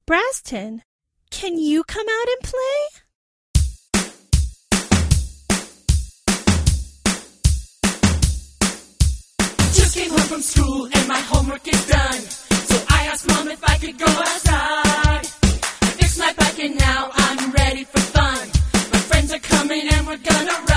Braston, can you come out and play? Just came home from school and my homework is done. So I asked Mom if I could go outside. I fixed my bike and now I'm ready for fun. My friends are coming and we're gonna ride.